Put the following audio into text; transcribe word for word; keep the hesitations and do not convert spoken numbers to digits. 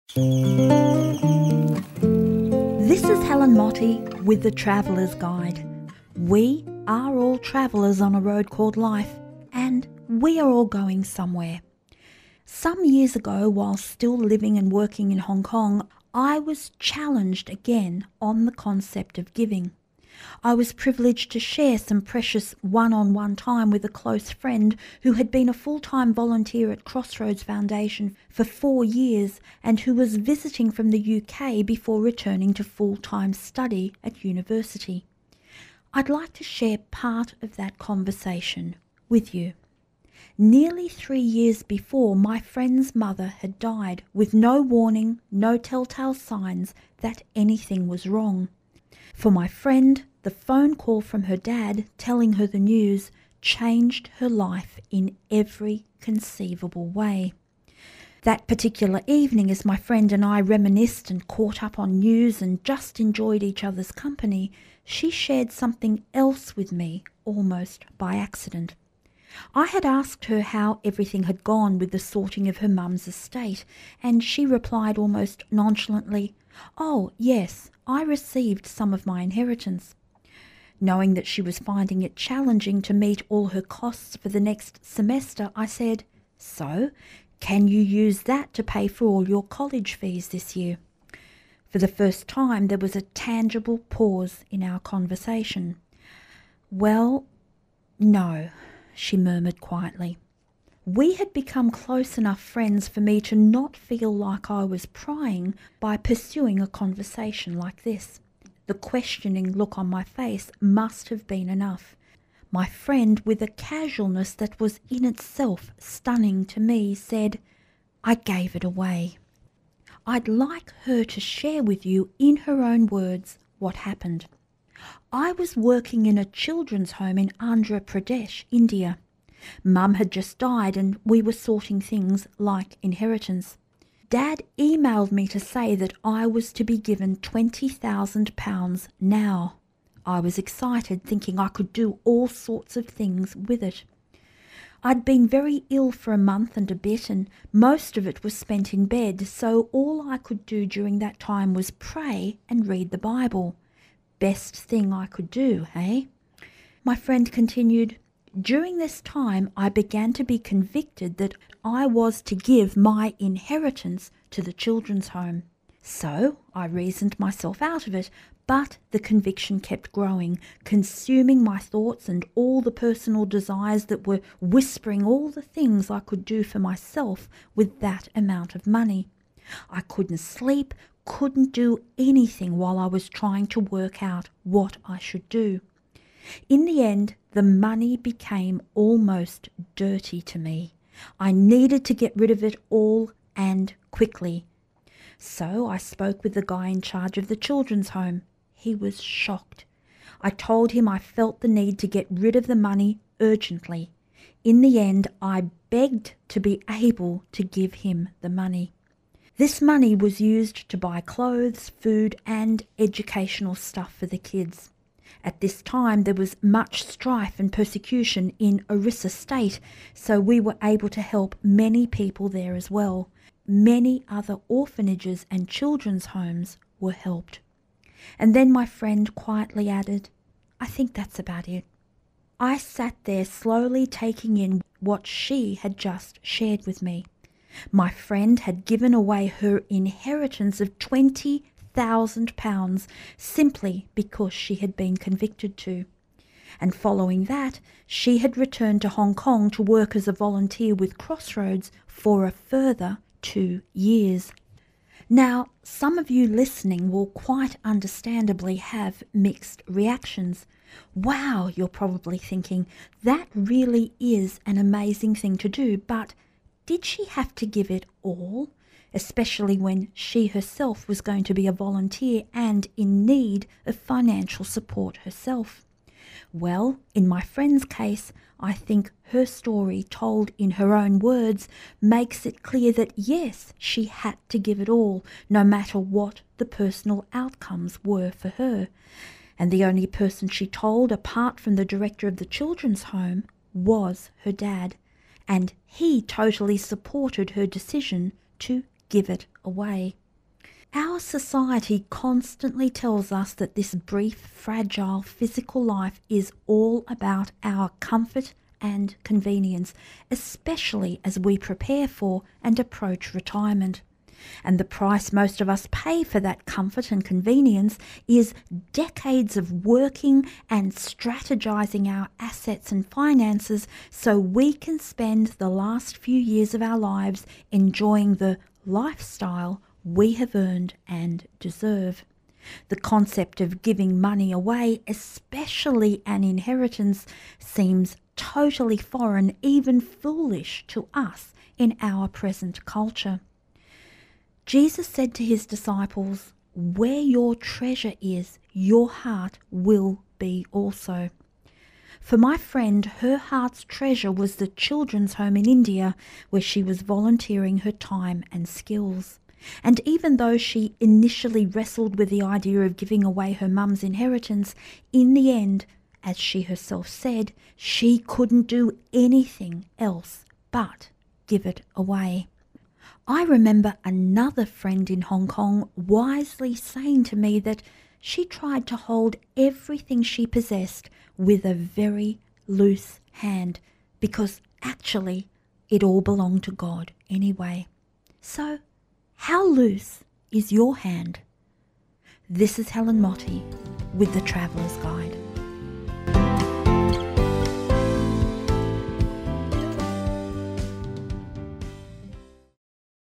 This is Helen Motti with The Traveller's Guide. We are all travellers on a road called life, and we are all going somewhere. Some years ago, while still living and working in Hong Kong, I was challenged again on the concept of giving. I was privileged to share some precious one-on-one time with a close friend who had been a full-time volunteer at Crossroads Foundation for four years and who was visiting from the U K before returning to full-time study at university. I'd like to share part of that conversation with you. Nearly three years before, my friend's mother had died with no warning, no telltale signs that anything was wrong. For my friend, the phone call from her dad telling her the news changed her life in every conceivable way. That particular evening, as my friend and I reminisced and caught up on news and just enjoyed each other's company, she shared something else with me, almost by accident. I had asked her how everything had gone with the sorting of her mum's estate, and she replied almost nonchalantly, "Oh, yes, I received some of my inheritance." Knowing that she was finding it challenging to meet all her costs for the next semester, I said, "So, can you use that to pay for all your college fees this year?" For the first time, there was a tangible pause in our conversation. "Well, no," she murmured quietly. We had become close enough friends for me to not feel like I was prying by pursuing a conversation like this. The questioning look on my face must have been enough. My friend, with a casualness that was in itself stunning to me, said, "I gave it away." I'd like her to share with you in her own words what happened. I was working in a children's home in Andhra Pradesh, India. Mum had just died and we were sorting things like inheritance. Dad emailed me to say that I was to be given twenty thousand pounds now. I was excited, thinking I could do all sorts of things with it. I'd been very ill for a month and a bit, and most of it was spent in bed, so all I could do during that time was pray and read the Bible. Best thing I could do, eh? My friend continued, "During this time, I began to be convicted that I was to give my inheritance to the children's home. So I reasoned myself out of it, but the conviction kept growing, consuming my thoughts and all the personal desires that were whispering all the things I could do for myself with that amount of money. I couldn't sleep, couldn't do anything while I was trying to work out what I should do. In the end, the money became almost dirty to me. I needed to get rid of it all and quickly. So I spoke with the guy in charge of the children's home. He was shocked. I told him I felt the need to get rid of the money urgently. In the end, I begged to be able to give him the money. This money was used to buy clothes, food, and educational stuff for the kids. At this time, there was much strife and persecution in Orissa State, so we were able to help many people there as well. Many other orphanages and children's homes were helped. And then my friend quietly added, "I think that's about it." I sat there slowly taking in what she had just shared with me. My friend had given away her inheritance of twenty thousand pounds simply because she had been convicted to. And following that, she had returned to Hong Kong to work as a volunteer with Crossroads for a further two years. Now, some of you listening will quite understandably have mixed reactions. Wow, you're probably thinking, that really is an amazing thing to do, but did she have to give it all? Especially when she herself was going to be a volunteer and in need of financial support herself. Well, in my friend's case, I think her story, told in her own words, makes it clear that yes, she had to give it all, no matter what the personal outcomes were for her. And the only person she told, apart from the director of the children's home, was her dad. And he totally supported her decision to give it away. Our society constantly tells us that this brief, fragile physical life is all about our comfort and convenience, especially as we prepare for and approach retirement. And the price most of us pay for that comfort and convenience is decades of working and strategizing our assets and finances so we can spend the last few years of our lives enjoying the lifestyle we have earned and deserve. The concept of giving money away, especially an inheritance, seems totally foreign, even foolish to us in our present culture. Jesus said to his disciples, "Where your treasure is, your heart will be also." For my friend, her heart's treasure was the children's home in India, where she was volunteering her time and skills. And even though she initially wrestled with the idea of giving away her mum's inheritance, in the end, as she herself said, she couldn't do anything else but give it away. I remember another friend in Hong Kong wisely saying to me that she tried to hold everything she possessed with a very loose hand because actually it all belonged to God anyway. So, how loose is your hand? This is Helen Motti with The Traveller's Guide.